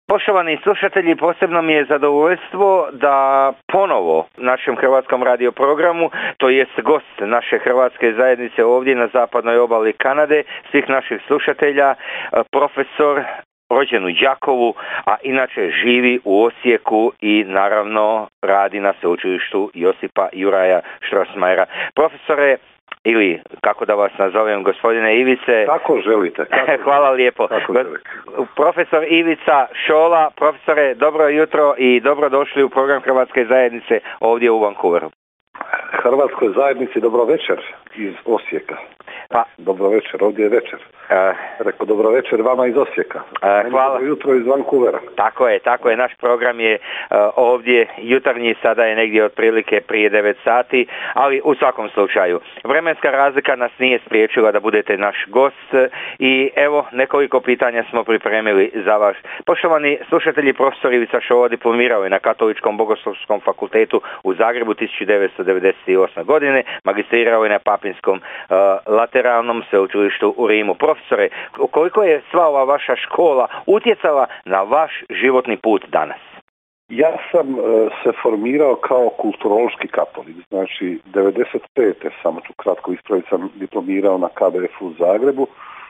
Poštovani slušatelji, posebno mi je zadovoljstvo da ponovo našem hrvatskom radioprogramu, to jest gost naše hrvatske zajednice ovdje na zapadnoj obali Kanade, svih naših slušatelja, profesor rođen u Đakovu, a inače živi u Osijeku i naravno radi na sveučilištu Josipa Juraja Strossmayera. Profesore, ili kako da vas nazovem, gospodine Ivice. Kako želite. Hvala lijepo. Profesor Ivica Šola. Profesore, dobro jutro i dobrodošli u program Hrvatske zajednice ovdje u Vancouveru. Hrvatskoj zajednici dobro večer iz Osijeka. Pa, dobro večer, ovdje je večer. Rekao dobro večer vama iz Osijeka. Hvala. Dobro jutro iz Vancouvera. Tako je. Naš program je ovdje jutarnji, sada je negdje otprilike prije 9 sati, ali u svakom slučaju vremenska razlika nas nije spriječila da budete naš gost i evo nekoliko pitanja smo pripremili za vas. Poštovani slušatelji, profesor Ivica Šola diplomirao je na Katoličkom bogoslovskom fakultetu u Zagrebu 1998. godine, magistrirao je na Papinskom lateralnom sveučilištu u Rimu. Profesore, koliko je sva ova vaša škola utjecala na vaš životni put danas? Ja sam se formirao kao kulturološki katolik, znači 95. samo ću kratko ispraviti, sam diplomirao na KBF u Zagrebu,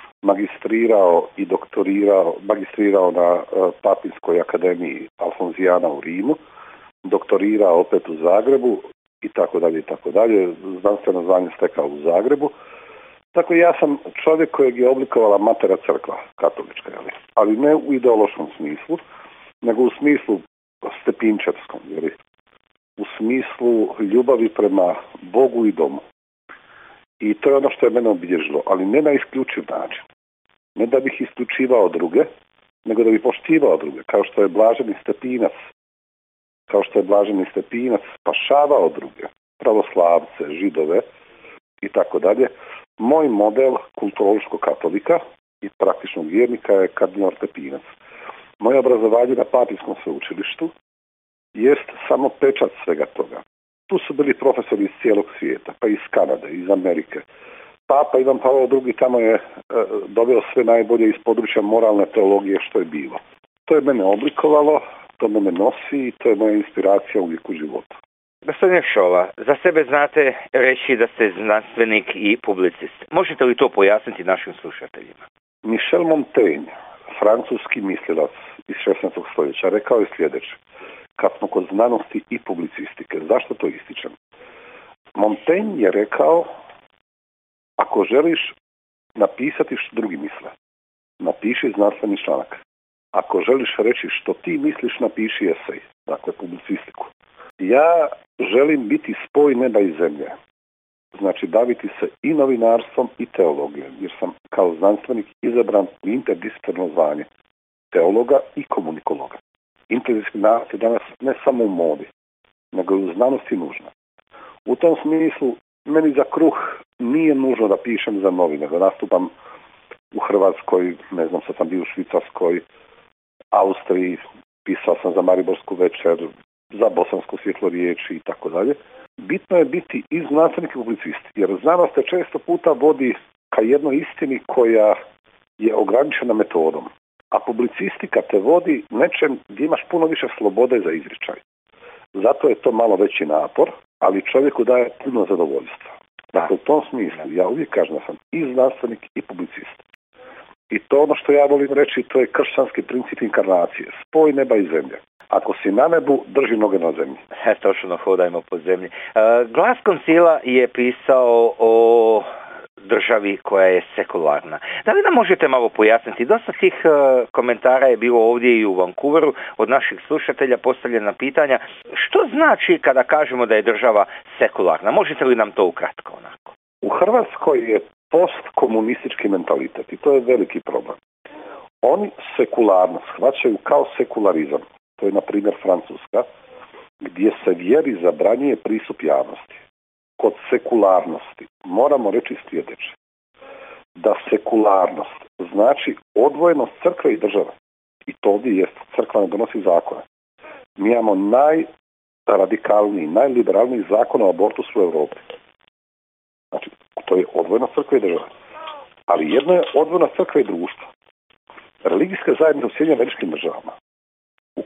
magistrirao na Papinskoj akademiji Alfonzijana u Rimu, doktorirao opet u Zagrebu i tako dalje, znanstveno zvanje stekao u Zagrebu. Tako ja sam čovjek kojeg je oblikovala matera crkva katolička, ali ne u ideološkom smislu, nego u smislu stepinčarskom, u smislu ljubavi prema Bogu i domu. I to je ono što je mene obilježilo, ali ne na isključiv način. Ne da bih isključivao druge, nego da bih poštivao druge, kao što je Blaženi Stepinac spašavao druge, pravoslavce, židove i tako dalje. Moj model kulturološkog katolika i praktičnog vjernika je kardinal Stepinac. Moje obrazovanje na Papinskom sveučilištu jest samo pečat svega toga. Tu su bili profesori iz cijelog svijeta, pa iz Kanade, iz Amerike. Papa Ivan Pavao II tamo je doveo sve najbolje iz područja moralne teologije što je bilo. To je mene oblikovalo, to mene nosi i to je moja inspiracija uvijek u životu. Gospodine Šola, za sebe znate reći da ste znanstvenik i publicist. Možete li to pojasniti našim slušateljima? Michel Montaigne, francuski mislilac iz 16. stoljeća, rekao je sljedeće. Kad smo kod znanosti i publicistike, zašto to ističem? Montaigne je rekao, ako želiš napisati što drugi misle, napiši znanstveni članak. Ako želiš reći što ti misliš, napiši esej, dakle publicistiku. Ja želim biti spoj neba i zemlje. Znači baviti se i novinarstvom i teologijom, jer sam kao znanstvenik izabran u interdisciplinarno zvanje teologa i komunikologa. Interdisciplinarnost je danas ne samo u modi, nego i u znanosti nužna. U tom smislu, meni za kruh nije nužno da pišem za novine, da nastupam u Hrvatskoj, ne znam, sad sam bio u Švicarskoj, Austriji, pisao sam za Mariborsku večer, za Bosansku svjetlo riječi i tako dalje. Bitno je biti i znanstvenik i publicist, jer znanost te često puta vodi ka jednoj istini koja je ograničena metodom, a publicistika te vodi nečem gdje imaš puno više slobode za izričaj. Zato je to malo veći napor, ali čovjeku daje puno zadovoljstva. Dakle, u tom smislu ja uvijek kažem da sam i znanstvenik i publicist. I to ono što ja volim reći, to je kršćanski princip inkarnacije, spoj neba i zemlje. Ako si na nebu, drži noge na zemlji. Točno, hodajmo po zemlji. Glas koncila je pisao o državi koja je sekularna. Da li nam možete malo pojasniti? Dosta tih komentara je bilo ovdje i u Vancouveru od naših slušatelja postavljena pitanja. Što znači kada kažemo da je država sekularna? Možete li nam to ukratko onako? U Hrvatskoj je postkomunistički mentalitet i to je veliki problem. Oni sekularnost shvaćaju kao sekularizam. To je, na primjer, Francuska, gdje se vjeri zabranjuje pristup javnosti. Kod sekularnosti moramo reći sljedeće. Da sekularnost znači odvojenost crkve i države. I to ovdje jest. Crkva ne donosi zakone. Mi imamo najradikalniji, najliberalniji zakon o abortusu u Europi. Znači, to je odvojenost crkve i države. Ali jedno je odvojenost crkve i društva. Religijske zajednice u Sjedinjenim Američkim Državama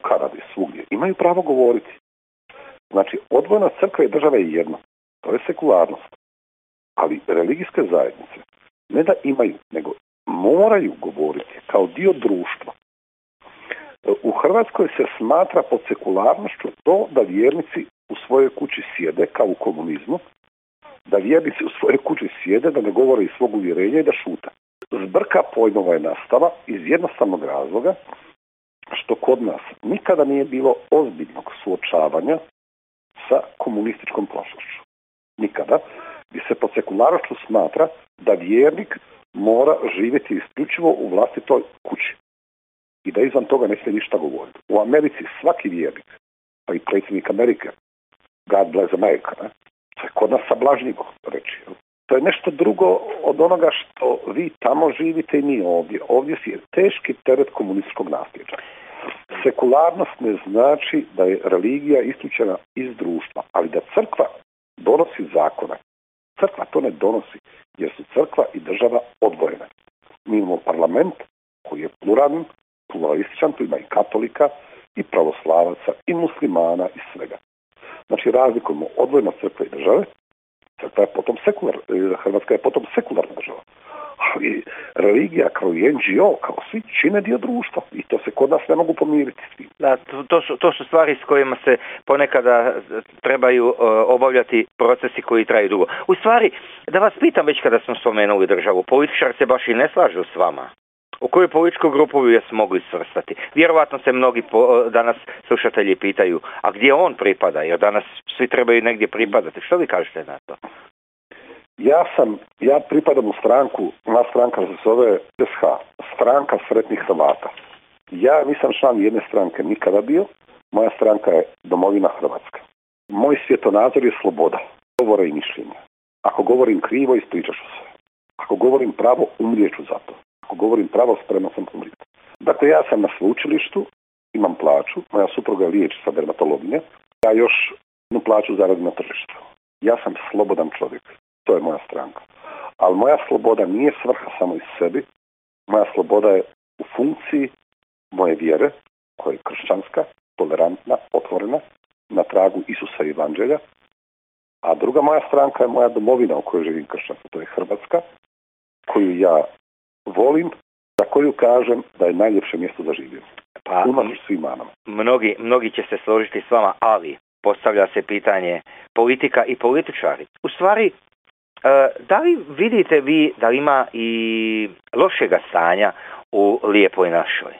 Kanadi, svugdje, imaju pravo govoriti. Znači, odvojenost crkve i države je jedno. To je sekularnost. Ali religijske zajednice ne da imaju, nego moraju govoriti kao dio društva. U Hrvatskoj se smatra pod sekularnošću to da vjernici u svojoj kući sjede, kao u komunizmu, da vjernici u svojoj kući sjede, da ne govore iz svog uvjerenja i da šute. Zbrka pojmova je nastala iz jednostavnog razloga što kod nas nikada nije bilo ozbiljnog suočavanja sa komunističkom prošlošću. Nikada. Gdje se pod sekularnošću smatra da vjernik mora živjeti isključivo u vlastitoj kući i da izvan toga ne smije ništa govoriti. U Americi svaki vjernik, pa i predsjednik Amerike, God bless America, to je kod nas sablažnjivo reći. To je nešto drugo od onoga što vi tamo živite i mi ovdje. Ovdje je teški teret komunističkog nasljeđa. Sekularnost ne znači da je religija isključena iz društva, ali da crkva donosi zakone. Crkva to ne donosi, jer su crkva i država odvojene. Mi imamo parlament koji je pluralističan, tu ima i katolika, i pravoslavaca, i muslimana, i svega. Znači, razlikujemo odvojenost crkve i države. Crkva je potom Hrvatska je potom sekularna država. Ali religija kao i NGO, kao svi, čine dio društva i to se kod nas ne mogu pomiriti s tim. Da, to su stvari s kojima se ponekada trebaju obavljati procesi koji traju dugo. U stvari, da vas pitam već kada smo spomenuli državu, političari se baš i ne slažu s vama. U koju političku grupu bi se mogli svrstati? Vjerovatno se mnogi danas slušatelji pitaju, a gdje on pripada? Jer danas svi trebaju negdje pripadati. Što vi kažete na to? Ja pripadam u stranku, moja stranka se zove SH, stranka sretnih Hrvata. Ja nisam član jedne stranke nikada bio, moja stranka je Domovina Hrvatska. Moj svjetonazor je sloboda, govora i mišljenja. Ako govorim krivo, ispričat ću se. Ako govorim pravo, umrijet ću za to. Ako govorim pravo, spreman sam umrijeti. Dakle, ja sam na sveučilištu, imam plaću, moja supruga je liječnica dermatologinja, ja još jednu plaću zaradim na tržištu. Ja sam slobodan čovjek. To je moja stranka. Ali moja sloboda nije svrha samo iz sebi. Moja sloboda je u funkciji moje vjere, koja je kršćanska, tolerantna, otvorena, na tragu Isusa i Evanđelja. A druga moja stranka je moja domovina u kojoj živim kršćanstvo. To je Hrvatska, koju ja volim, za koju kažem da je najljepše mjesto za življenje. Pa, unatoč svim manama. Mnogi će se složiti s vama, ali postavlja se pitanje politika i političari. U stvari, da li vidite vi da ima i lošega stanja u lijepoj našoj?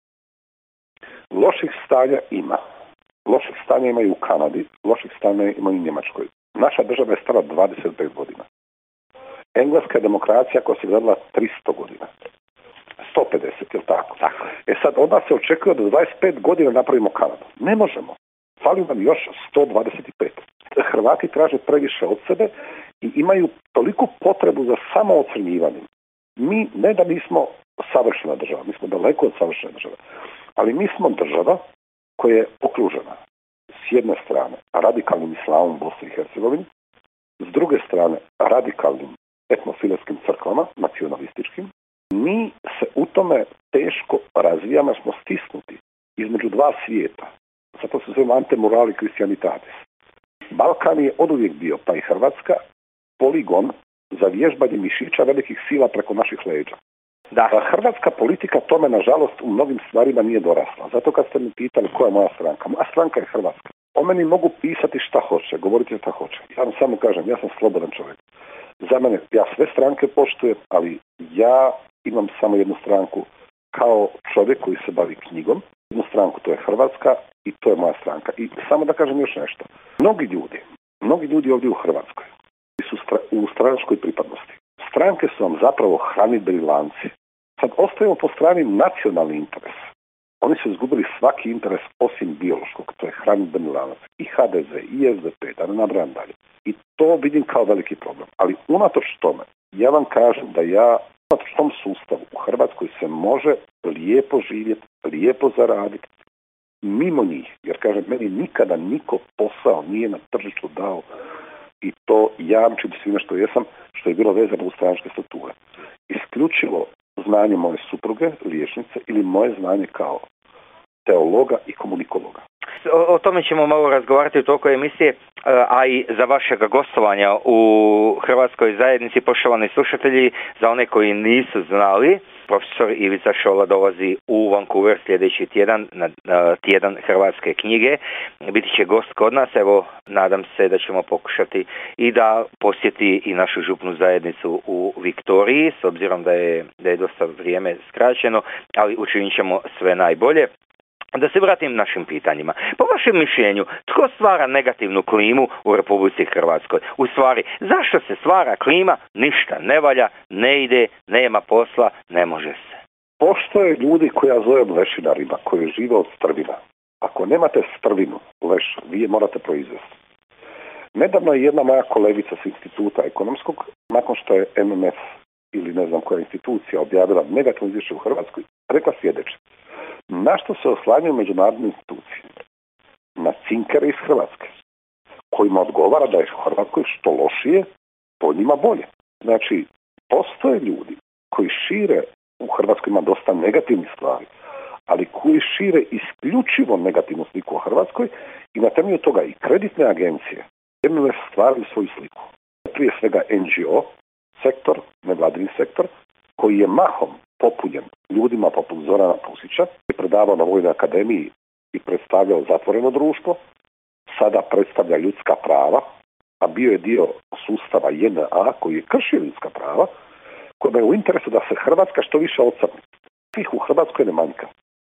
Loših stanja ima. Loših stanja ima i u Kanadi, loših stanja ima i u Njemačkoj. Naša država je stara 25 godina. Engleska je demokracija koja se gledala 300 godina. 150, je li tako? Tako. Sad onda se očekuje da 25 godina napravimo Kanadu. Ne možemo. Fali nam još 125. Hrvati traže previše od sebe i imaju toliku potrebu za samoocrnjivanjem. Mi ne da nismo savršena država, mi smo daleko od savršene države, ali mi smo država koja je okružena s jedne strane radikalnim islamom u Bosni i Hercegovini, s druge strane radikalnim etnofiletskim crkvama, nacionalističkim. Mi se u tome teško razvijamo, smo stisnuti između dva svijeta. Zato se zove antemorali kristijanitatis. Balkan je oduvijek bio, pa i Hrvatska, poligon za vježbanje mišića velikih sila preko naših leđa. Da. Hrvatska politika tome, nažalost, u mnogim stvarima nije dorasla. Zato kad ste mi pitali koja je moja stranka, moja stranka je Hrvatska. O meni mogu pisati šta hoće, govoriti šta hoće. Ja vam samo kažem, ja sam slobodan čovjek. Za mene, ja sve stranke poštujem, ali ja imam samo jednu stranku kao čovjek koji se bavi knjigom. Jednu stranku, to je Hrvatska i to je moja stranka. I samo da kažem još nešto. Mnogi ljudi ovdje u Hrvatskoj su u stranačkoj pripadnosti. Stranke su vam zapravo hranidbeni lanci. Sad ostavimo po strani nacionalni interes. Oni su izgubili svaki interes osim biološkog, to je hranidbeni lanac. I HDZ, i SDP, da ne nabrajam dalje. I to vidim kao veliki problem. Ali unatoč tome, ja vam kažem da ja unatoč tom sustavu u Hrvatskoj se može lijepo živjeti, lijepo zaraditi, mimo njih. Jer kažem, meni nikada niko posao nije na tržištu dao i to jamčim svime što jesam, što je bilo vezano u stranačke strukture. Isključivo znanje moje supruge, liječnice, ili moje znanje kao teologa i komunikologa. O tome ćemo malo razgovarati u toku emisije, a i za vašeg gostovanja u Hrvatskoj zajednici, poštovani slušatelji. Za one koji nisu znali, profesor Ivica Šola dolazi u Vancouver sljedeći tjedan na tjedan hrvatske knjige. Biti će gost kod nas, evo nadam se da ćemo pokušati i da posjeti i našu župnu zajednicu u Viktoriji, s obzirom da je dosta vrijeme skraćeno, ali učinit ćemo sve najbolje. Da se vratim našim pitanjima. Po vašem mišljenju, tko stvara negativnu klimu u Republici Hrvatskoj? U stvari, zašto se stvara klima? Ništa ne valja, ne ide, nema posla, ne može se. Postoje ljudi koji ja zovem lešinarima, koji žive od strvina. Ako nemate strvinu, leš, vi je morate proizvesti. Nedavno je jedna moja kolegica s instituta ekonomskog, nakon što je MMF ili ne znam koja institucija objavila negativno izvješće u Hrvatskoj, rekla sljedeće. Na što se oslanjaju međunarodne institucije? Na cinkere iz Hrvatske, kojima odgovara da je u Hrvatskoj što lošije, to njima bolje. Znači, postoje ljudi koji šire, u Hrvatskoj ima dosta negativnih stvari, ali koji šire isključivo negativnu sliku o Hrvatskoj i na temelju toga i kreditne agencije jedno stvaraju svoju sliku. Prije svega NGO sektor, nevladini sektor, koji je mahom popunjen ljudima poput Zorana Pusića, koji je predavao na Vojnoj akademiji i predstavljao zatvoreno društvo, sada predstavlja ljudska prava, a bio je dio sustava JNA koji je kršio ljudska prava, kojima je u interesu da se Hrvatska što više ocrni. Svih u Hrvatskoj ne manjka.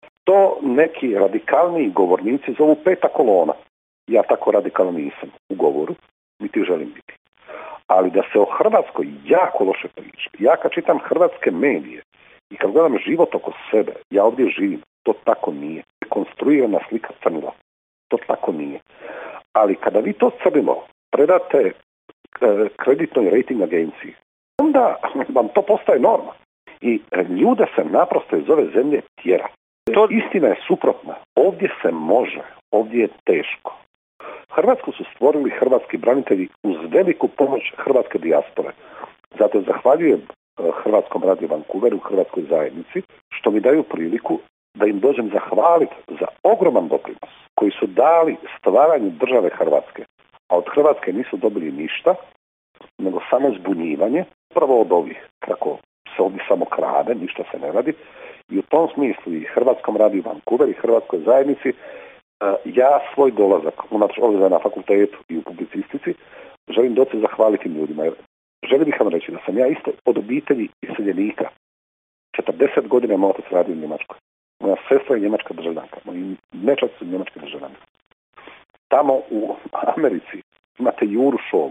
To neki radikalni govornici zovu peta kolona. Ja tako radikalno nisam u govoru, niti želim biti. Ali da se o Hrvatskoj jako loše priča. Ja kad čitam hrvatske medije i kad gledam život oko sebe, ja ovdje živim, to tako nije. Konstruirana slika crnila, to tako nije. Ali kada vi to crnilo predate kreditnoj rating agenciji, onda vam to postaje norma. I ljude se naprosto iz ove zemlje tjera. Istina je suprotna. Ovdje se može, ovdje je teško. Hrvatsku su stvorili hrvatski branitelji uz veliku pomoć hrvatske dijaspore. Zato zahvaljujem Hrvatskom radiju Vancouveru, Hrvatskoj zajednici, što mi daju priliku da im dođem zahvaliti za ogroman doprinos koji su dali stvaranju države Hrvatske. A od Hrvatske nisu dobili ništa, nego samo zbunjivanje, upravo od ovih, kako se ovdje samo krade, ništa se ne radi. I u tom smislu i Hrvatskom radiju Vancouver i Hrvatskoj zajednici ja svoj dolazak ovdje na fakultetu i u publicistici želim doći zahvaliti ljudima. Želim bih vam reći da sam ja isto od obitelji iseljenika. 40 godina moj otac radi u Njemačkoj. Moja sestra je njemačka državljanka. Moji nečaci su njemački državljani. Tamo u Americi imate Juru Šolu.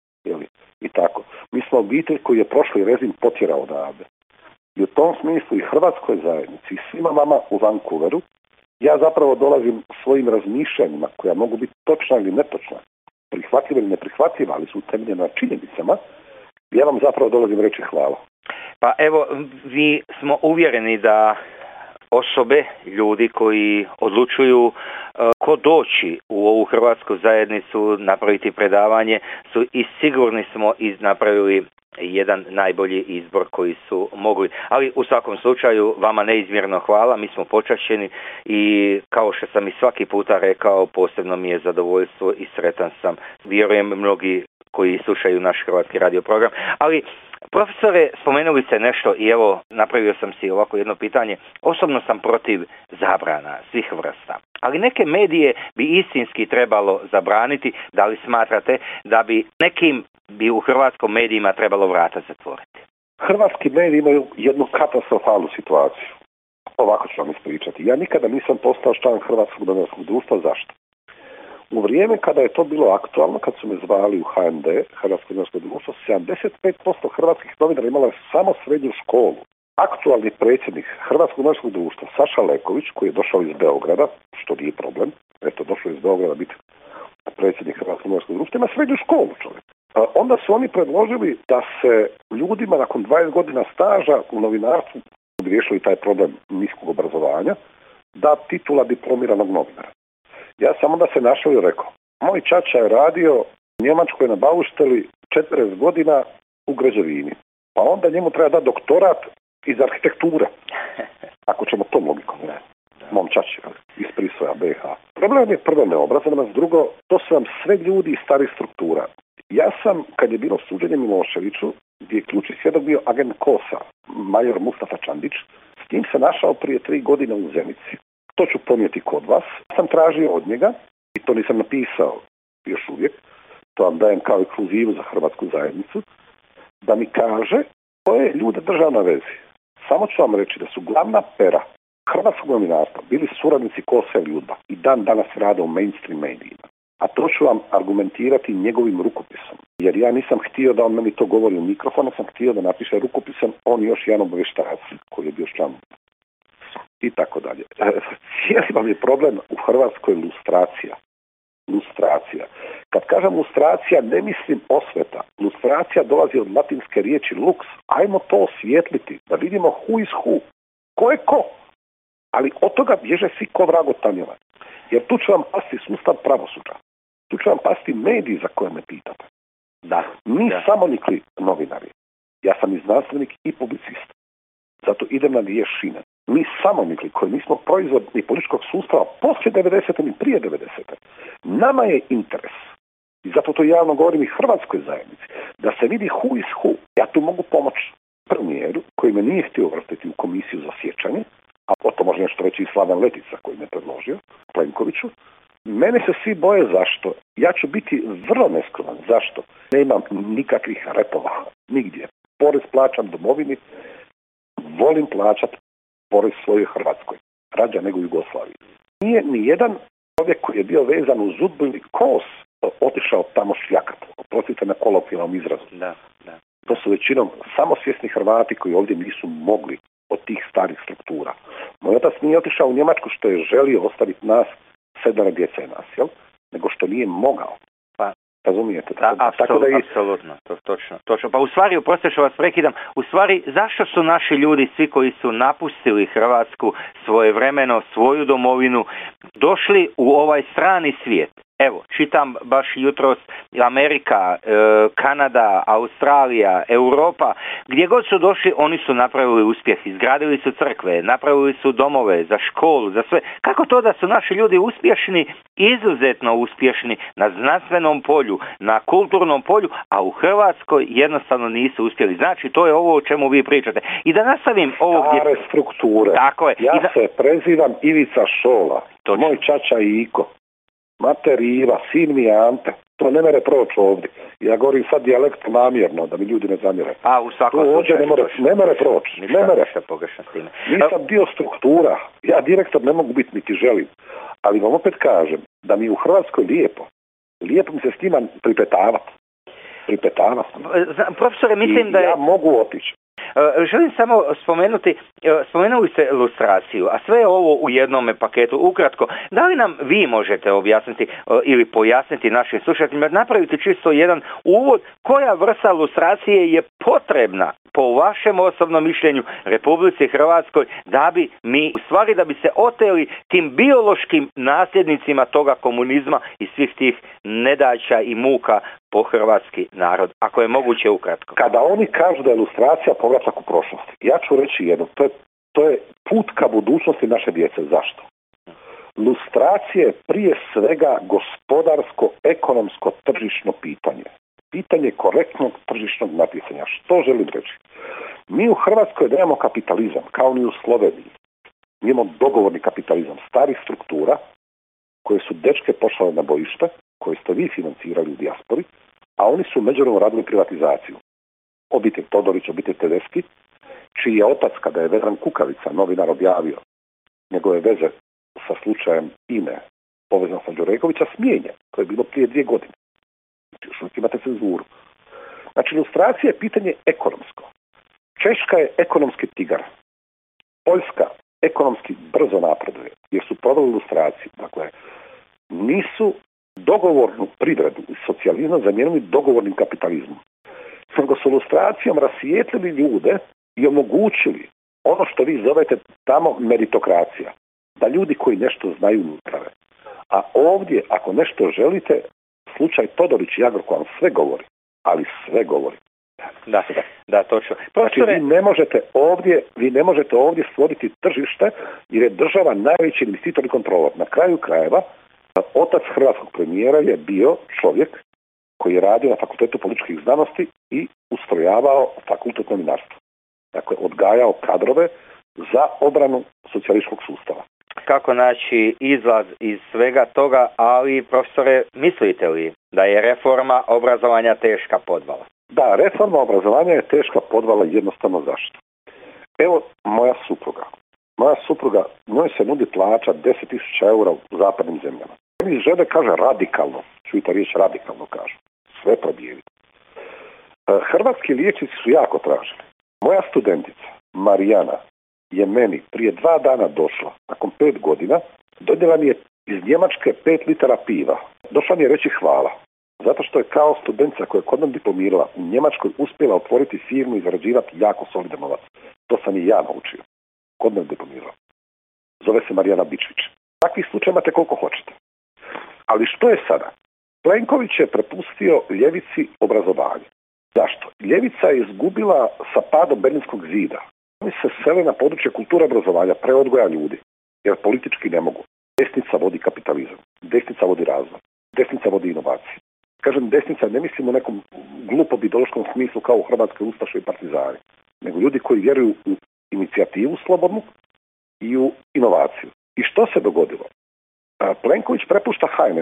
I tako. Mi smo obitelj koji je prošli rezim potjerao odavde. I u tom smislu i Hrvatskoj zajednici i svima vama u Vancouveru ja zapravo dolazim svojim razmišljanjima koja mogu biti točna ili netočna, prihvatljiva ili neprihvatljiva, ali su utemeljena na činjenicama. Ja vam zapravo dolazim reći hvala. Pa evo, vi smo uvjereni da osobe, ljudi koji odlučuju ko doći u ovu hrvatsku zajednicu, napraviti predavanje, su i sigurni smo napravili jedan najbolji izbor koji su mogli. Ali u svakom slučaju vama neizmjerno hvala, mi smo počašćeni i kao što sam i svaki puta rekao, posebno mi je zadovoljstvo i sretan sam. Vjerujem mnogi koji slušaju naš hrvatski radio program. Ali profesore, spomenuli ste nešto i evo napravio sam si ovako jedno pitanje. Osobno sam protiv zabrana svih vrsta. Ali neke medije bi istinski trebalo zabraniti. Da li smatrate da bi nekim bi u hrvatskom medijima trebalo vrata zatvoriti? Hrvatski mediji imaju jednu katastrofalnu situaciju. Ovako ću vam ispričati. Ja nikada nisam postao član Hrvatskog novinarskog društva. Zašto? U vrijeme kada je to bilo aktualno, kad su me zvali u HND, Hrvatsko novinarsko društvo, 75% hrvatskih novinara imala samo srednju školu. Aktualni predsjednik Hrvatskog novinarskog društva, Saša Leković, koji je došao iz Beograda, što nije problem, eto došao iz Beograda biti predsjednik Hrvatskog novinarskog društva, ima srednju školu čovjek. Onda su oni predložili da se ljudima nakon 20 godina staža u novinarstvu, bi riješili taj problem niskog obrazovanja, da titula diplomiranog novinara. Ja sam onda se našao i rekao, moj čača je radio u Njemačkoj na Baušteli 40 godina u građevini. Pa onda njemu treba dati doktorat iz arhitekture. Ako ćemo tom logikom. mom čači iz Prisvoja BiH. Problem je prvo neobrazovanost, drugo, to su vam sve ljudi iz starih struktura. Ja sam, kad je bilo suđenje Miloševiću, gdje je ključni svjedok bio agent KOS-a, major Mustafa Čandić, s njim se našao prije 3 godine u Zenici. To ću ponijeti kod vas. Sam tražio od njega, i to nisam napisao još uvijek, to vam dajem kao ekskluzivu za hrvatsku zajednicu, da mi kaže koje ljude držao na vezi. Samo ću vam reći da su glavna pera hrvatskog novinarstva bili suradnici KOS-a i UDBA i dan danas rade u mainstream medijima. A to ću vam argumentirati njegovim rukopisom. Jer ja nisam htio da on meni to govori u mikrofonu, sam htio da napiše rukopisom on još jedan obavještajac koji je bio član i tako dalje. Cijeli vam je problem u Hrvatskoj lustracija. Lustracija. Kad kažem lustracija, ne mislim osveta. Lustracija dolazi od latinske riječi lux. Ajmo to osvijetliti, da vidimo who is who. Ko je ko? Ali od toga bježe svi ko vrag od tanjeva. Jer tu će vam pasti sustav pravosuđa. Tu će vam pasti mediji za koje me pitate. Da, mi samonikli novinari. Ja sam i znanstvenik i publicist. Zato idem na vješine. Mi samonikli koji nismo proizvod ni političkog sustava poslije 90. ni prije 90. Nama je interes. I zato to javno govorim i hrvatskoj zajednici. Da se vidi who is who. Ja tu mogu pomoći premijeru koji me nije htio uvrstiti u komisiju za sjećanje, a o to može nešto reći i Slaven Letica koji me predložio, Plenkoviću. Mene se svi boje zašto. Ja ću biti vrlo neskroman. Zašto? Nemam nikakvih repova. Nigdje. Porez plaćam domovini. Volim plaćati porez svojoj Hrvatskoj. Rađa nego Jugoslaviji. Nije ni jedan čovjek koji je bio vezan uz UDBU ili KOS otišao tamo šljakat. Oprostite na kolokvijalnom izrazu. Da. To su većinom samosvjesni Hrvati koji ovdje nisu mogli od tih starih struktura. Moj otac nije otišao u Njemačku što je želio ostaviti nas 7 djece nas, jel? Nego što nije mogao. Pa, razumijete? Apsolutno, točno. Pa u stvari, oprostite što vas prekidam, u stvari zašto su naši ljudi, svi koji su napustili Hrvatsku svojevremeno, svoju domovinu, došli u ovaj strani svijet? Evo, čitam baš jutros Amerika, Kanada, Australija, Europa, gdje god su došli, oni su napravili uspjeh, izgradili su crkve, napravili su domove za školu, za sve. Kako to da su naši ljudi uspješni, izuzetno uspješni na znanstvenom polju, na kulturnom polju, a u Hrvatskoj jednostavno nisu uspjeli? Znači, to je ovo o čemu vi pričate. I da nastavim ovo gdje... Stare strukture. Tako je. Ja se prezivam Ivica Šola, točno. Moj čača Iko. Mater Iva, sin mi Ante, to ne mere proći ovdje. Ja govorim sad dijalekt namjerno, da mi ljudi ne zamjere. A, u svakom slučaju. Ne mere proći. Ništa pogrešno s time. Nisam dio struktura. Ja direktor ne mogu biti niti želim. Ali vam opet kažem da mi u Hrvatskoj lijepo. Lijepo mi se s njima pripetavati. Profesore, mislim da je... Ja mogu otići. Želim samo spomenuli ste lustraciju, a sve je ovo u jednome paketu. Ukratko, da li nam vi možete objasniti ili pojasniti našim slušateljima, napraviti čisto jedan uvod, koja vrsta lustracije je potrebna po vašem osobnom mišljenju Republici Hrvatskoj da bi mi, u stvari da bi se oteli tim biološkim nasljednicima toga komunizma i svih tih nedaća i muka po hrvatski narod, ako je moguće ukratko. Kada oni kažu da je lustracija povratak u prošlosti, ja ću reći jedno, to je put ka budućnosti naše djece. Zašto? Lustracija je prije svega gospodarsko, ekonomsko, tržišno pitanje. Pitanje korektnog tržišnog natjecanja. Što želim reći? Mi u Hrvatskoj nemamo kapitalizam, kao ni u Sloveniji. Mi imamo dogovorni kapitalizam starih struktura koje su dečke poslale na bojište, koje ste vi financirali u dijaspori, a oni su međuvremeno radili privatizaciju. Obitelj Todorić, obitelj Tedeschi, čiji je otac, kada je Vedran Kukavica, novinar, objavio njegove veze sa slučajem INE povezan sa Đurekovića, smijenjen. To je bilo prije 2 godine. Još uvijek imate cenzuru. Znači, ilustracija je pitanje ekonomsko. Češka je ekonomski tigar. Poljska ekonomski brzo napreduje, jer su prodali ilustraciju. Dakle, nisu dogovornu privredu i socijalizam zamijenili dogovornim kapitalizmom. Nego su ilustracijom rasvijetlili ljude i omogućili ono što vi zovete tamo meritokracija. Da ljudi koji nešto znaju naprave. A ovdje, ako nešto želite, slučaj Todorić i Agrokor vam sve govori, ali sve govori. Da, točno. Znači, vi ne možete ovdje stvoriti tržište jer je država najveći investitor i kontrolor. Na kraju krajeva, otac hrvatskog premijera je bio čovjek koji je radio na Fakultetu političkih znanosti i ustrojavao fakultet novinarstva. Dakle, odgajao kadrove za obranu socijalističkog sustava. Kako naći izlaz iz svega toga, ali profesore, mislite li da je reforma obrazovanja teška podvala? Da, reforma obrazovanja je teška podvala, jednostavno zašto? Evo moja supruga, njoj se nudi plaća 10.000 eura u zapadnim zemljama. Oni žele, kaže, radikalno, čujte riječ radikalno, kažu, sve probijediti. Hrvatski liječnici su jako traženi. Moja studentica, Marijana, je meni prije 2 dana došla, nakon 5 godina, donijela mi je iz Njemačke 5 litara piva. Došla mi je reći hvala, zato što je kao studentica koja je kod nam diplomirala u Njemačkoj uspjela otvoriti firmu i zarađivati jako solidan novac. To sam i ja naučio. Kod nam diplomirala. Zove se Marijana Bičvić. Takvih slučaja imate koliko hoćete. Ali što je sada? Plenković je prepustio ljevici obrazovanje. Zašto? Ljevica je izgubila sa padom Berlinskog zida. Oni se sele na područje kulture obrazovanja, preodgoja ljudi, jer politički ne mogu. Desnica vodi kapitalizam, desnica vodi razvoj, desnica vodi inovacije. Kažem desnica, ne mislim u nekom glupom ideološkom smislu kao u Hrvatskoj ustaše i partizani, nego ljudi koji vjeruju u inicijativu slobodnu i u inovaciju. I što se dogodilo? Plenković prepušta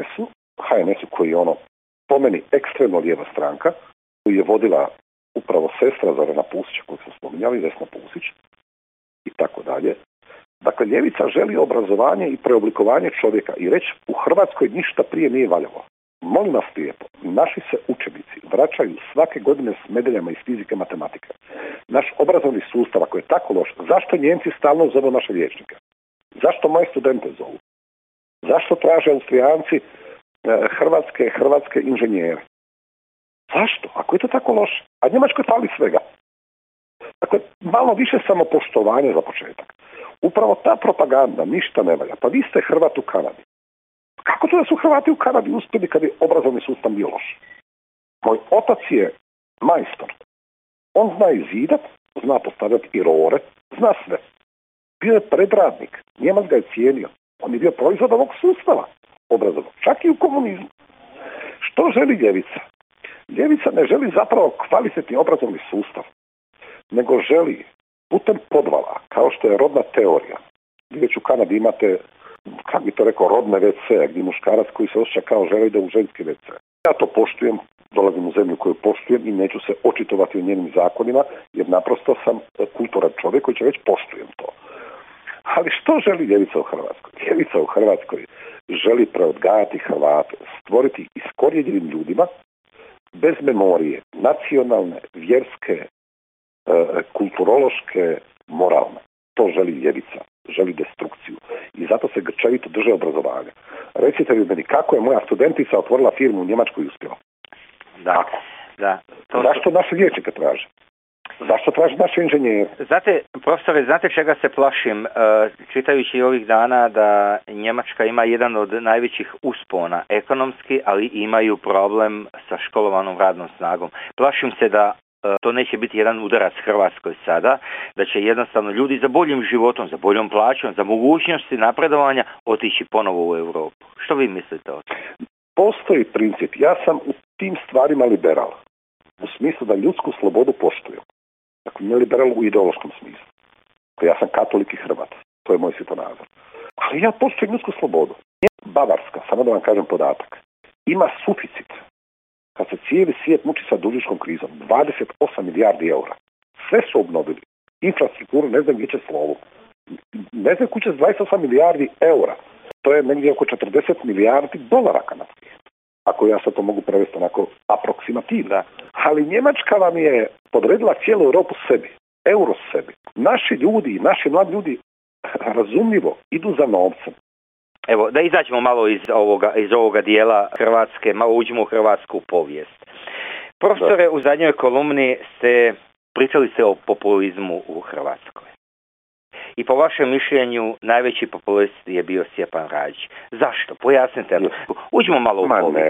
HNS-u koji je po meni ekstremno lijeva stranka, koju je vodila upravo sestra Zorana Pusića, koju smo spominjali, Vesna Pusić, i tako dalje. Dakle, ljevica želi obrazovanje i preoblikovanje čovjeka i reći u Hrvatskoj ništa prije nije valjalo. Molim vas lijepo, naši se učenici vraćaju svake godine s medaljama iz fizike i matematike. Naš obrazovni sustav, ako je tako loš, zašto Njemci stalno zovu naše liječnike? Zašto moje studente zovu? Zašto traže Austrijanci hrvatske inženjere? Zašto? Ako je to tako loše? A Njemačkoj fali svega. Dakle, malo više samopoštovanja za početak. Upravo ta propaganda ništa ne valja. Pa vi ste Hrvat u Kanadi. Kako to da su Hrvati u Kanadi uspjeli kad je obrazovni sustav bio loš? Moj otac je majstor. On zna i zidat, zna postavljati i rore, zna sve. Bio je predradnik. Njemac ga je cijenio. On je bio proizvod ovog sustava obrazovnog. Čak i u komunizmu. Što želi ljevica? Ljevica ne želi zapravo kvalitetni obrazovni sustav, nego želi putem podvala, kao što je rodna teorija. Vi već u Kanadi imate, kako bi to rekao, rodne WC, gdje muškarac koji se osjeća kao želi da u ženski WC. Ja to poštujem, dolazim u zemlju koju poštujem i neću se očitovati o njenim zakonima, jer naprosto sam kulturan čovjek koji će reći poštujem to. Ali što želi ljevica u Hrvatskoj? Ljevica u Hrvatskoj želi preodgajati Hrvate, stvoriti iskorijenjenim ljudima bez memorije, nacionalne, vjerske, kulturološke, moralne. To želi ljevica, želi destrukciju. I zato se grčevito drže obrazovanja. Recite mi meni, kako je moja studentica otvorila firmu u Njemačkoj i uspjela? Da. Zašto naše liječnike traže? Zašto traži naše inženjere? Znate čega se plašim? Čitajući ovih dana da Njemačka ima jedan od najvećih uspona ekonomski, ali imaju problem sa školovanom radnom snagom. Plašim se da to neće biti jedan udarac Hrvatskoj sada, da će jednostavno ljudi za boljim životom, za boljom plaćom, za mogućnosti napredovanja otići ponovo u Europu. Što vi mislite o tome? Postoji princip. Ja sam u tim stvarima liberal. U smislu da ljudsku slobodu poštuju. Dakle, ne liberal u ideološkom smislu. Ja sam katolik i Hrvat. To je moj svjetonazor. Ali ja poštujem ljudsku slobodu. Bavarska, samo da vam kažem podatak, ima suficit. Kad se cijeli svijet muči sa dužničkom krizom, 28 milijardi eura. Sve su obnovili. Infrastrukturu, ne znam gdje će slovo. Ne znam kuće s 28 milijardi eura. To je negdje oko 40 milijardi dolara kanadskih. Ako ja sad to mogu prevesti onako aproksimativno. Ali Njemačka vam je podredila cijelu Europu sebi. Euro sebi. Naši ljudi, naši mladi ljudi razumljivo idu za novcem. Evo, da izađemo malo iz ovoga dijela Hrvatske, malo uđemo u hrvatsku povijest. Profesore, u zadnjoj kolumni pričali ste o populizmu u Hrvatskoj. I po vašem mišljenju najveći populist je bio Stjepan Radić. Zašto? Pojasnite. Uđemo malo u povijest.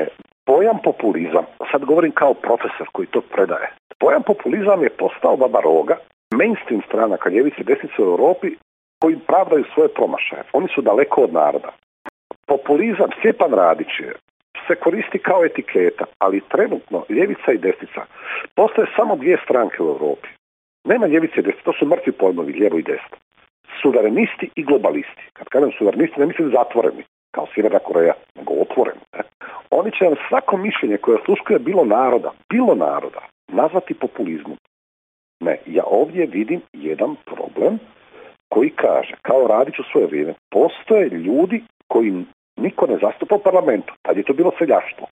Pojam populizam, sad govorim kao profesor koji to predaje, pojam populizam je postao baba roga, mainstream stranaka ljevice i desnice u Europi koji pravdaju svoje promašaje. Oni su daleko od naroda. Populizam, Stjepan Radić se koristi kao etiketa, ali trenutno ljevica i desnica postoje samo dvije stranke u Europi. Nema ljevice i desnice, to su mrtvi pojmovi, lijevo i desno. Suverenisti i globalisti. Kad kažem suverenisti, ne mislim zatvoreni, kao Sjeverna Koreja, nego otvoreni. Oni će nam svako mišljenje koje osluškuje bilo naroda, nazvati populizmom. Ne, ja ovdje vidim jedan problem koji kaže, kao Radić u svoje vrijeme, postoje ljudi koji niko ne zastupa u parlamentu. Tad je to bilo seljaštvo.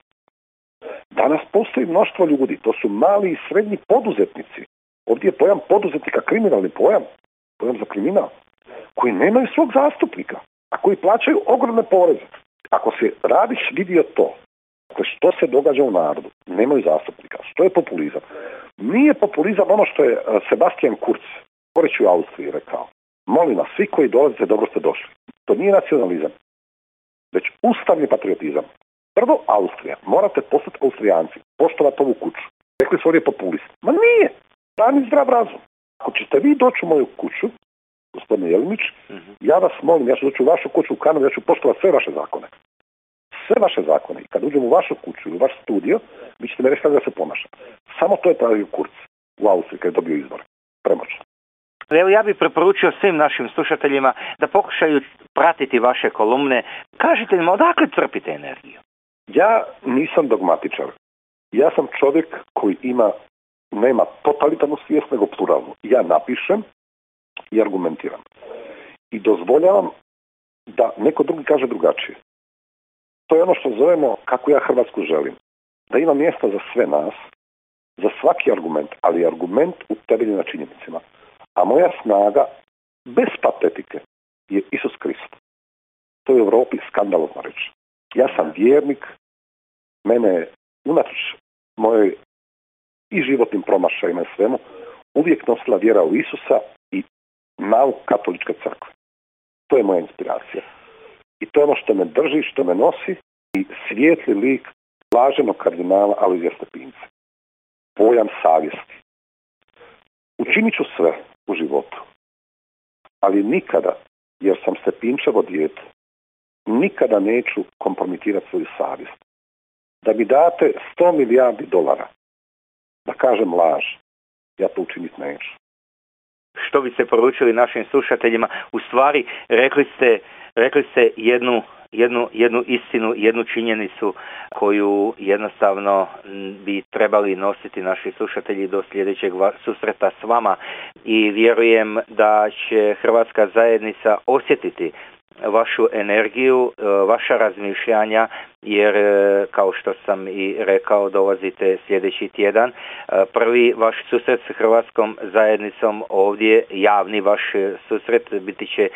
Danas postoji mnoštvo ljudi, to su mali i srednji poduzetnici. Ovdje je pojam poduzetnika kriminalni pojam za kriminal, koji nemaju svog zastupnika, a koji plaćaju ogromne poreze. Ako se Radić vidio to, što se događa u narodu, nemaju zastupnika, što je populizam? Nije populizam ono što je Sebastian Kurz, govoreći u Austriji, rekao. Molim vas, svi koji dolazite, dobro ste došli. To nije nacionalizam, već ustavni patriotizam. Prvo, Austrija. Morate postati Austrijanci, poštovati ovu kuću. Rekli su ovdje populist. Ma nije. Brani zdrav razum. Ako ćete vi doći u moju kuću, gospodine Jelinić, ja vas molim, ja ću doći u vašu kuću u Kanadu, ja ću poštovati sve vaše zakone. Sve vaše zakone. I kad uđem u vašu kuću ili u vaš studio, vi ćete me reći da se ponaša. Samo to je pravio Kurz u Austriji kad je dobio izbor. Premoćno. Evo, ja bih preporučio svim našim slušateljima da pokušaju pratiti vaše kolumne. Kažite im odakle crpite energiju? Ja nisam dogmatičar. Ja sam čovjek koji nema totalitarnu svijest nego pluralnu. Ja napišem i argumentiram. I dozvoljavam da neko drugi kaže drugačije. To je ono što zovemo kako ja Hrvatsku želim. Da ima mjesta za sve nas, za svaki argument, ali argument utemeljen na činjenicama. A moja snaga, bez patetike, je Isus Krist. To je u Europi skandalozno reći. Ja sam vjernik, mene unatoč mojoj i životnim promašajima i svemu, uvijek nosila vjera u Isusa i nauk katoličke crkve. To je moja inspiracija. I to je ono što me drži, što me nosi i svijetli lik blaženog kardinala Alojzija Stepinca. Pojam savjesti. Učinit ću sve u životu, ali nikada, jer sam Stepinčevo dijete, nikada neću kompromitirati svoju savjest. Da mi date $100 milijardi, da kažem laž, ja to učiniti neću. Što bi se poručili našim slušateljima? U stvari, rekli ste jednu istinu, jednu činjenicu koju jednostavno bi trebali nositi naši slušatelji do sljedećeg susreta s vama i vjerujem da će Hrvatska zajednica osjetiti vašu energiju, vaša razmišljanja, jer kao što sam i rekao, dolazite sljedeći tjedan. Prvi vaš susret s Hrvatskom zajednicom ovdje, javni vaš susret, biti će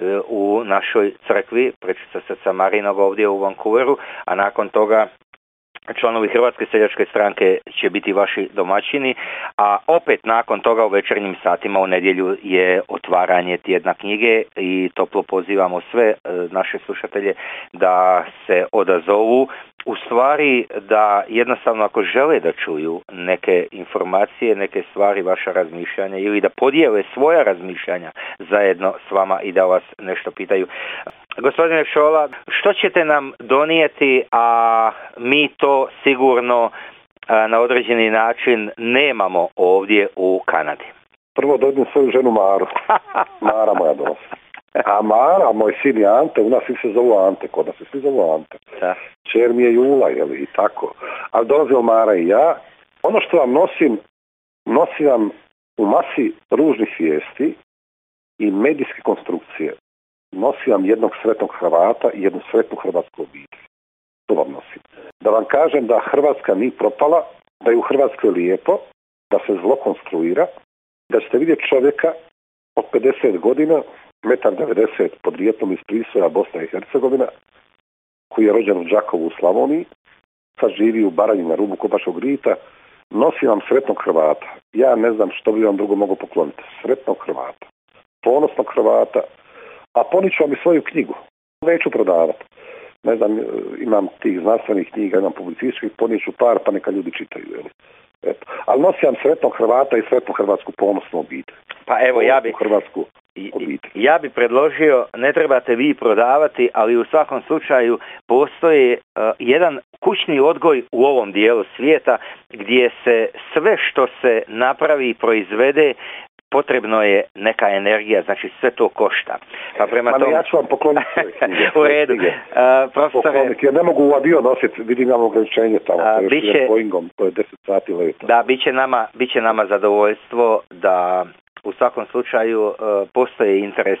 u našoj crkvi, Prečica Srca Marinog ovdje u Vancouveru, a nakon toga članovi Hrvatske seljačke stranke će biti vaši domaćini, a opet nakon toga u večernjim satima u nedjelju je otvaranje tjedna knjige i toplo pozivamo sve naše slušatelje da se odazovu. U stvari da jednostavno ako žele da čuju neke informacije, neke stvari, vaša razmišljanja ili da podijele svoja razmišljanja zajedno s vama i da vas nešto pitaju. Gospodine Šola, što ćete nam donijeti, a mi to sigurno na određeni način nemamo ovdje u Kanadi? Prvo dođem svoju ženu Maru. Mara moja donosi. A Mara, moj sin je Ante, u nas svi se zovu Ante, kod nas se svi zovu Ante. Čer mi je Jula, i tako. Ali dolazimo Mara i ja. Ono što vam nosim vam u masi ružnih vijesti i medijske konstrukcije. Nosim vam jednog sretnog Hrvata i jednu sretnu hrvatsku obitelj. To vam nosim. Da vam kažem da Hrvatska nije propala, da je u Hrvatskoj lijepo, da se zlo konstruira, da ćete vidjeti čovjeka od 50 godina, 1,90 m, podrijetlom iz Prisoja, Bosna i Hercegovina, koji je rođen u Đakovu u Slavoniji, sad živi u Baranji na rubu Kopačkog rita, nosim vam sretnog Hrvata. Ja ne znam što bi vam drugo mogu pokloniti. Sretnog Hrvata. Ponosnog Hrvata. A poniću vam i svoju knjigu. Neću prodavati. ne znam, imam tih znanstvenih knjiga, imam publicističkih, ponijeću par pa neka ljudi čitaju. Eto. Ali nosim sretnog Hrvata i sretnu hrvatsku ponosnu obitelj. Pa evo, ja bi predložio, ne trebate vi prodavati, ali u svakom slučaju postoji jedan kućni odgoj u ovom dijelu svijeta gdje se sve što se napravi i proizvede potrebno je neka energija, znači sve to košta. Pa prema tome... Ja ću vam pokloniti u redu. Profesore... Ja ne mogu u avion nositi, vidim imam ograničenje tamo, Boeingom, to je 10 sati leta. Da, bit će nama zadovoljstvo da u svakom slučaju postoji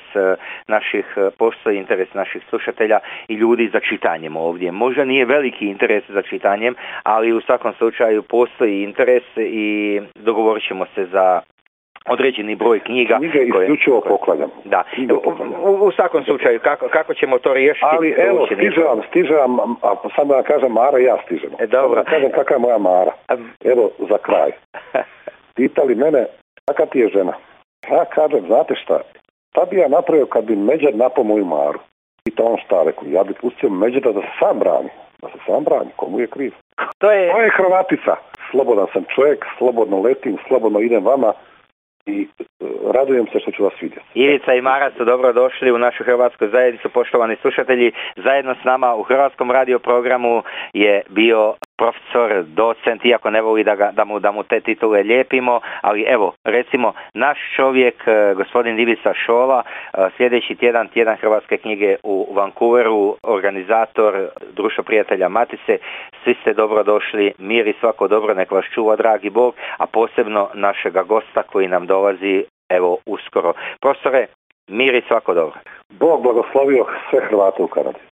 interes naših slušatelja i ljudi za čitanjem ovdje. Možda nije veliki interes za čitanjem, ali u svakom slučaju postoji interes i dogovorit ćemo se za određeni broj knjiga. Knjige isključivo poklanjam. Da. U svakom slučaju, kako ćemo to riješiti? Ali evo, stižem, a sad da kažem Mara, ja stižem. Dobro. Da kažem kakva je moja Mara. Evo, za kraj. Pitali mene, kakva ti je žena? Ja kažem, znate šta, šta bi ja napravio kad bi Međer napao moju Maru? Pita on šta, rekao, ja bi pustio Međera da se sam brani, komu je kriv? To je Hrvatica. Slobodan sam čovjek, slobodno letim, slobodno idem vama i radujem se što ću vas vidjeti. Ivica i Mara su dobro došli u našu hrvatsku zajednicu, poštovani slušatelji. Zajedno s nama u hrvatskom radio programu je bio profesor, docent, iako ne voli da mu te titule lijepimo, ali evo, recimo, naš čovjek, gospodin Ivica Šola, sljedeći tjedan hrvatske knjige u Vancouveru, organizator Društvo prijatelja Matice, svi ste dobro došli, mir i svako dobro, nek vas čuva dragi Bog, a posebno našega gosta koji nam dolazi, evo, uskoro. Profesore, mir i svako dobro. Bog blagoslovio sve Hrvate u Kanadi.